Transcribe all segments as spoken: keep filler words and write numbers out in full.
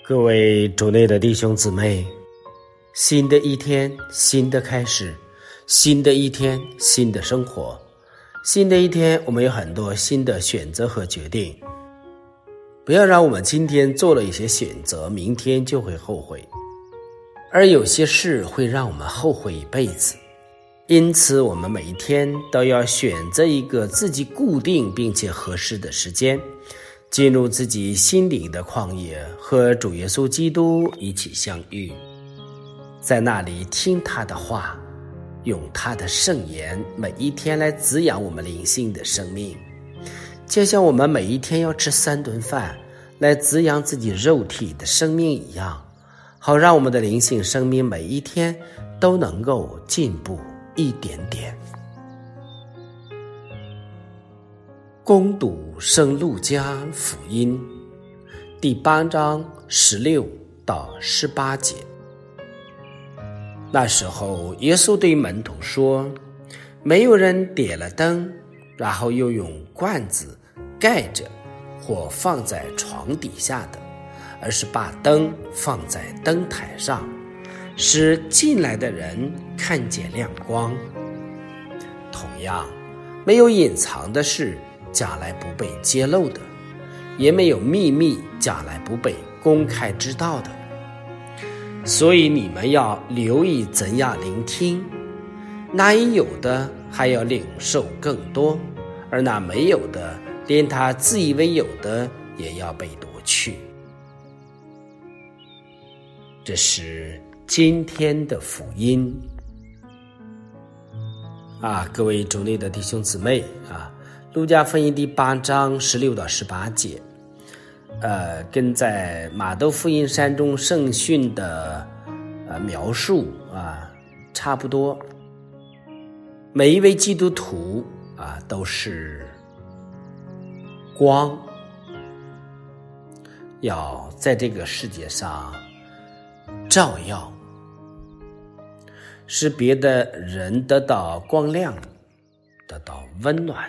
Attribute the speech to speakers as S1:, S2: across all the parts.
S1: 各位主内的弟兄姊妹，新的一天，新的开始，新的一天，新的生活，新的一天，我们有很多新的选择和决定。不要让我们今天做了一些选择，明天就会后悔，而有些事会让我们后悔一辈子。因此我们每一天都要选择一个自己固定并且合适的时间，进入自己心灵的旷野，和主耶稣基督一起相遇，在那里听他的话，用他的圣言每一天来滋养我们灵性的生命，就像我们每一天要吃三顿饭来滋养自己肉体的生命一样，好让我们的灵性生命每一天都能够进步一点点。恭读圣路加福音第八章十六到十八节。那时候耶稣对门徒说，没有人点了灯，然后又用罐子盖着或放在床底下的，而是把灯放在灯台上，使进来的人看见亮光。同样，没有隐藏的事将来不被揭露的，也没有秘密将来不被公开知道的。所以你们要留意怎样聆听，那已有的还要领受更多，而那没有的，连他自以为有的也要被夺去。这是今天的福音啊，各位主内的弟兄姊妹啊，路加福音第八章十六到十八节，呃，跟在马窦福音山中圣训的呃描述啊差不多。每一位基督徒啊都是光，要在这个世界上照耀，使别的人得到光亮，得到温暖。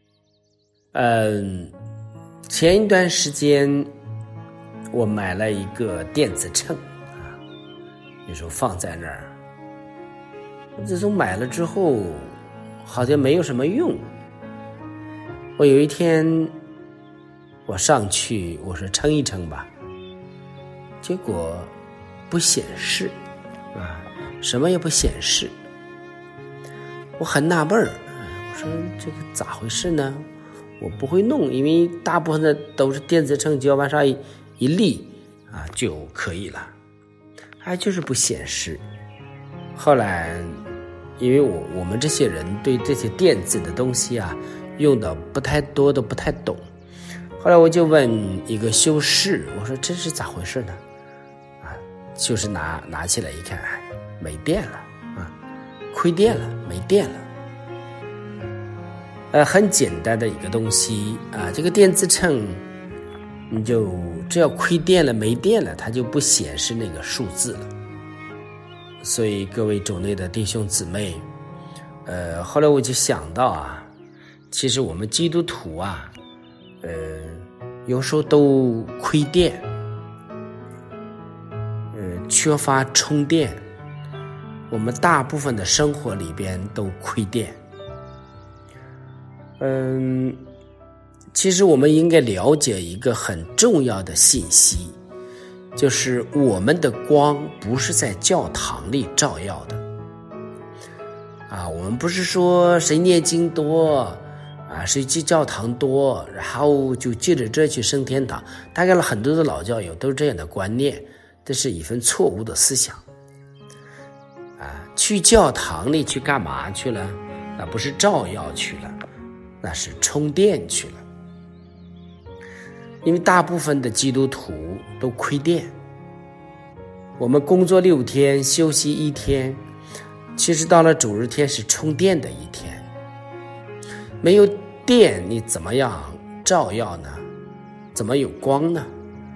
S1: 嗯，前一段时间我买了一个电子秤啊，有时候放在那儿。自从买了之后，好像没有什么用。我有一天我上去，我说称一称吧，结果不显示啊，什么也不显示。我很纳闷儿，我说这个咋回事呢？我不会弄，因为大部分的都是电子秤，只要往上一一立啊就可以了，还就是不显示。后来因为我我们这些人对这些电子的东西啊用的不太多，都不太懂。后来我就问一个修士，我说这是咋回事呢？啊，就是拿拿起来一看，哎，没电了啊，亏电了，没电了。呃，很简单的一个东西啊，这个电子秤，你就只要亏电了、没电了，它就不显示那个数字了。所以各位主内的弟兄姊妹，呃，后来我就想到啊，其实我们基督徒啊，呃，有时候都亏电，呃，缺乏充电，我们大部分的生活里边都亏电。嗯，其实我们应该了解一个很重要的信息，就是我们的光不是在教堂里照耀的啊，我们不是说谁念经多啊，谁去教堂多，然后就借着这去升天堂。大概了很多的老教友都是这样的观念，这是一份错误的思想啊。去教堂里去干嘛去了？那不是照耀去了，那是充电去了。因为大部分的基督徒都亏电，我们工作六天，休息一天，其实到了主日天是充电的一天。没有电，你怎么样照耀呢？怎么有光呢？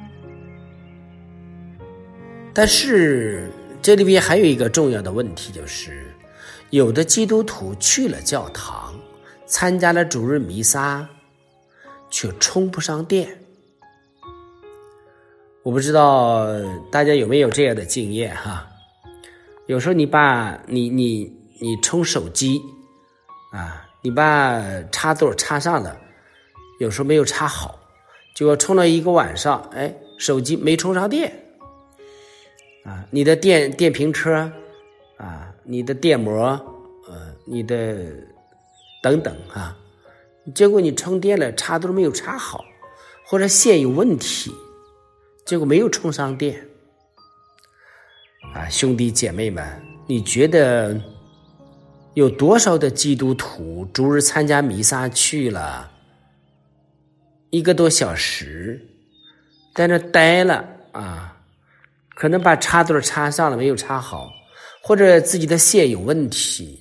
S1: 但是这里边还有一个重要的问题，就是有的基督徒去了教堂，参加了主日弥撒，却充不上电。 我不知道大家有没有这样的经验哈？有时候你把你你你充手机啊，你把插座插上了，有时候没有插好，结果充了一个晚上，哎，手机没充上电啊，你的电电瓶车啊，你的电摩，呃，你的等等啊，结果你充电了，插座没有插好，或者线有问题，结果没有充上电啊，兄弟姐妹们，你觉得有多少的基督徒逐日参加弥撒去了一个多小时，在那待了啊，可能把插座插上了没有插好，或者自己的线有问题，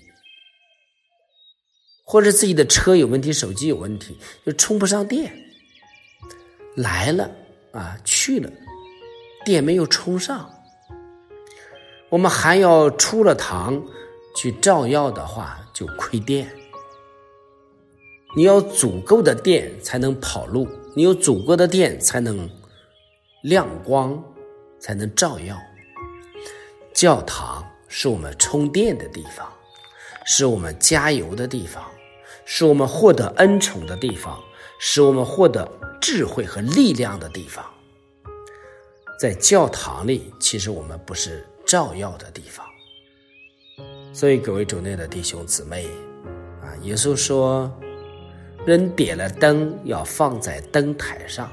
S1: 或者自己的车有问题，手机有问题，就充不上电，来了啊，去了，电没有充上，我们还要出了堂去照耀的话，就亏电。你要足够的电才能跑路，你有足够的电才能亮光，才能照耀。教堂是我们充电的地方，是我们加油的地方，是我们获得恩宠的地方，是我们获得智慧和力量的地方。在教堂里，其实我们不是照耀的地方。所以各位主内的弟兄姊妹啊，耶稣说，人点了灯要放在灯台上。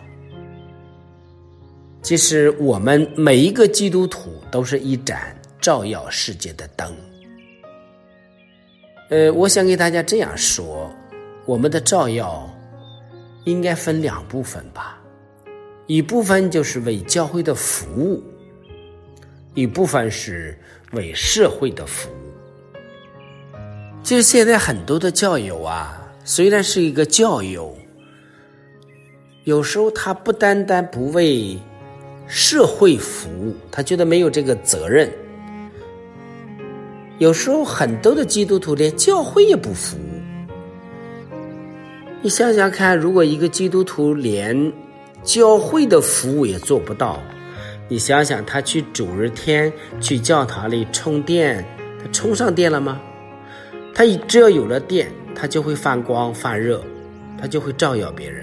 S1: 其实我们每一个基督徒都是一盏照耀世界的灯。呃，我想给大家这样说，我们的照耀应该分两部分吧，一部分就是为教会的服务，一部分是为社会的服务。其实现在很多的教友啊，虽然是一个教友，有时候他不单单不为社会服务，他觉得没有这个责任。有时候很多的基督徒连教会也不服务。你想想看，如果一个基督徒连教会的服务也做不到，你想想他去主日天去教堂里充电，他充上电了吗？他只要有了电，他就会发光发热，他就会照耀别人。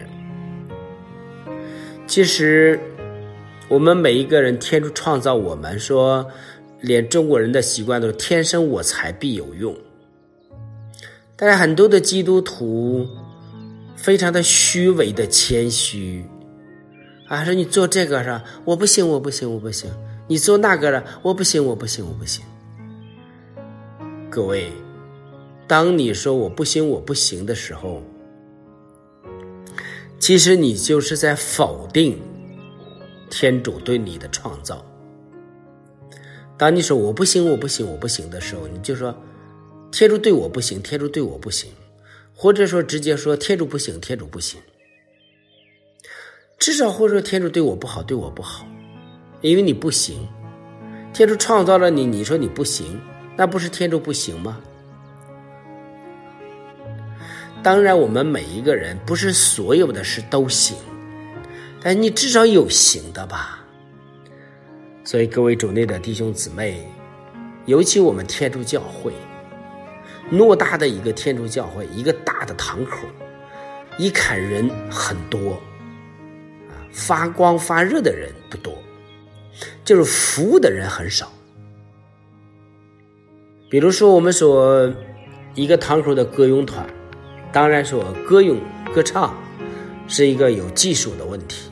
S1: 其实我们每一个人，天主创造我们，说连中国人的习惯都是天生我材必有用。但是很多的基督徒非常的虚伪的谦虚啊，说你做这个是我不行我不行我不行，你做那个了我不行我不行我不行。各位，当你说我不行我不行的时候，其实你就是在否定天主对你的创造。当你说我不行我不行我不行的时候，你就说天主对我不行，天主对我不行，或者说直接说天主不行，天主不行。至少或者说天主对我不好，对我不好，因为你不行。天主创造了你，你说你不行，那不是天主不行吗？当然我们每一个人不是所有的事都行，但你至少有行的吧。所以各位主内的弟兄姊妹，尤其我们天主教会，偌大的一个天主教会，一个大的堂口，一看人很多啊，发光发热的人不多，就是服务的人很少。比如说我们说一个堂口的歌咏团，当然说歌咏歌唱是一个有技术的问题，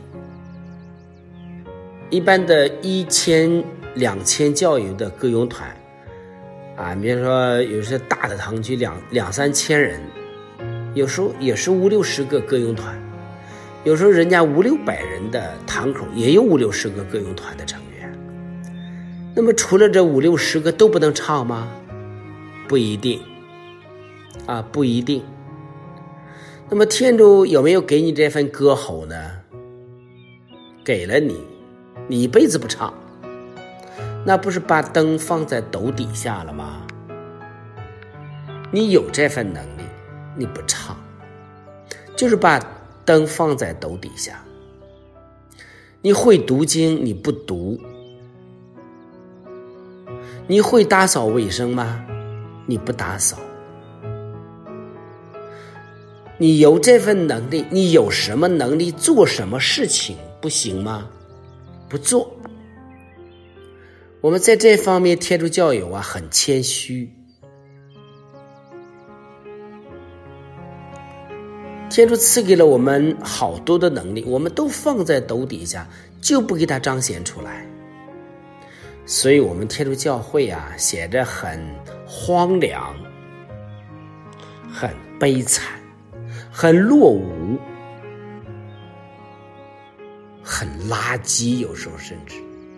S1: 一般的一千两千教友的歌咏团啊，比如说有些大的堂区两两三千人，有时候也是五六十个歌咏团，有时候人家五六百人的堂口也有五六十个歌咏团的成员。那么除了这五六十个都不能唱吗？不一定啊，不一定。那么天主有没有给你这份歌喉呢？给了你，你一辈子不唱，那不是把灯放在斗底下了吗？你有这份能力，你不唱，就是把灯放在斗底下。 你会读经，你不读；你会打扫卫生吗？你不打扫。你有这份能力，你有什么能力做什么事情不行吗？不做。我们在这方面天主教友啊很谦虚。天主赐给了我们好多的能力，我们都放在斗底下，就不给它彰显出来。所以我们天主教会啊显得很荒凉，很悲惨，很落伍，很垃圾，有时候甚至。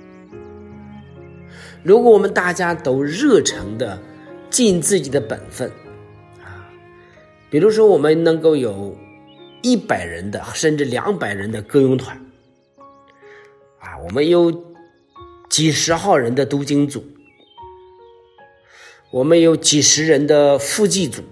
S1: 如果我们大家都热诚的尽自己的本分啊，比如说我们能够有一百人的甚至两百人的歌咏团啊，我们有几十号人的读经组，我们有几十人的副祭组，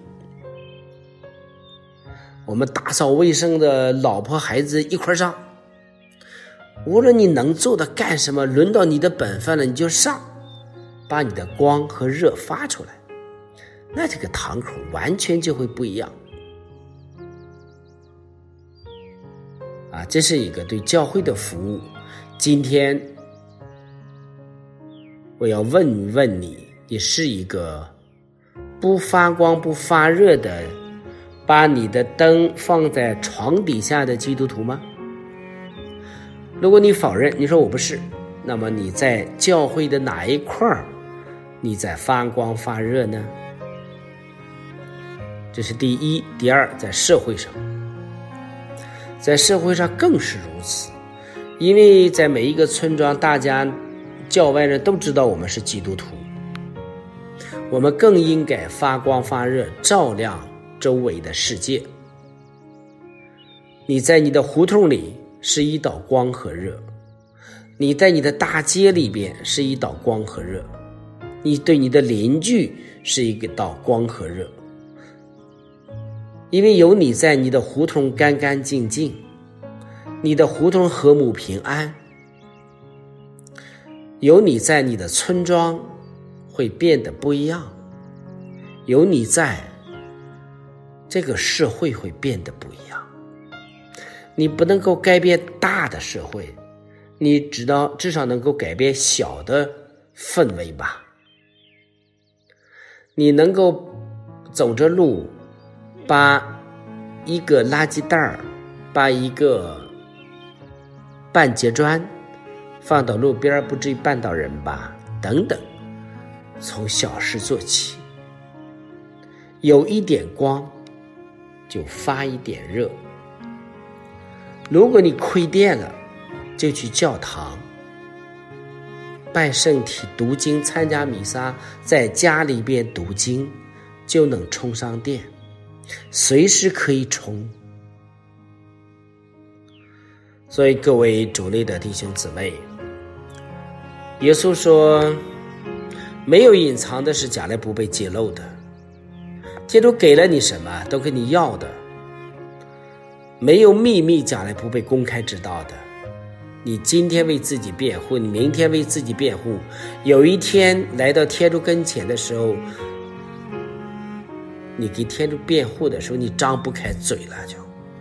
S1: 我们打扫卫生的老婆孩子一块上，无论你能做的干什么，轮到你的本分了，你就上，把你的光和热发出来，那这个堂口完全就会不一样啊！这是一个对教会的服务。今天我要问问你，你是一个不发光不发热的把你的灯放在床底下的基督徒吗？如果你否认，你说我不是，那么你在教会的哪一块儿你在发光发热呢？这是第一。第二，在社会上，在社会上更是如此，因为在每一个村庄，大家教外人都知道我们是基督徒，我们更应该发光发热，照亮周围的世界。你在你的胡同里是一道光和热，你在你的大街里边是一道光和热，你对你的邻居是一个道光和热，因为有你在，你的胡同干干净净，你的胡同和睦平安，有你在，你的村庄会变得不一样，有你在，这个社会会变得不一样。你不能够改变大的社会，你知道至少能够改变小的氛围吧。你能够走着路，把一个垃圾袋，把一个半截砖放到路边，不至于绊到人吧，等等，从小事做起，有一点光就发一点热。如果你亏电了，就去教堂拜圣体、读经、参加弥撒，在家里边读经就能充上电，随时可以充。所以各位主内的弟兄姊妹，耶稣说没有隐藏的是将来不被揭露的，天主给了你什么都给你要的，没有秘密将来不被公开知道的。你今天为自己辩护，你明天为自己辩护，有一天来到天主跟前的时候，你给天主辩护的时候，你张不开嘴了就。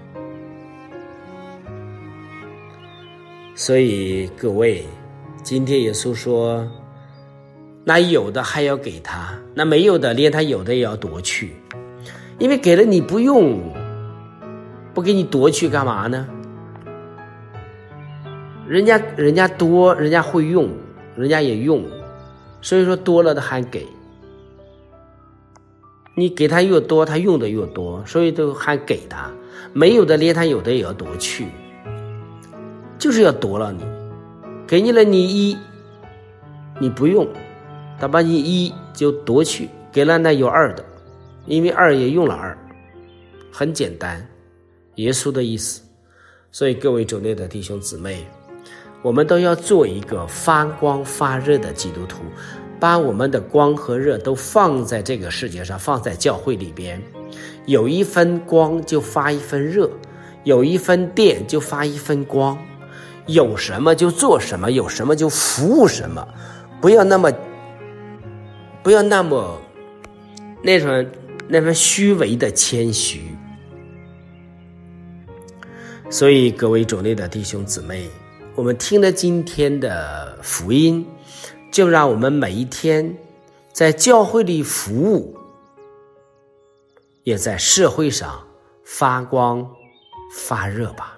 S1: 所以各位，今天耶稣说，那有的还要给他，那没有的连他有的也要夺去，因为给了你不用，不给你夺去干嘛呢？人家人家多，人家会用，人家也用，所以说多了的还给。你给他越多，他用的越多，所以都还给他。没有的连他有的也要夺去，就是要夺了你。给你了你一，你不用，他把你一就夺去，给了那有二的，因为二也用了二，很简单，耶稣的意思。所以各位主内的弟兄姊妹，我们都要做一个发光发热的基督徒，把我们的光和热都放在这个世界上，放在教会里边，有一分光就发一分热，有一分电就发一分光， 有什么就做什么，有什么就服务什么，不要那么不要那么那种那份虚伪的谦虚。所以各位主内的弟兄姊妹，我们听了今天的福音，就让我们每一天在教会里服务，也在社会上发光发热吧。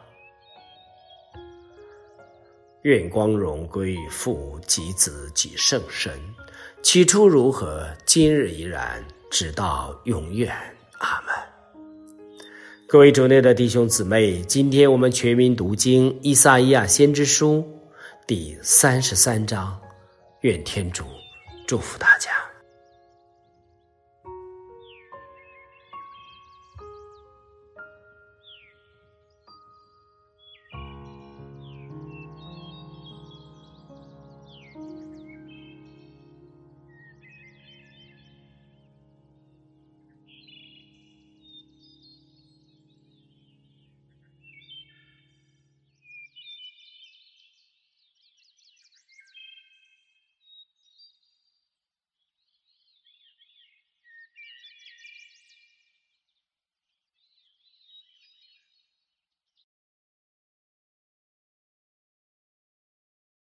S1: 愿光荣归于父及子及圣神，起初如何，今日依然，直到永远。阿们。各位主内的弟兄姊妹，今天我们全民读经以赛亚先知书第三十三章，愿天主祝福大家。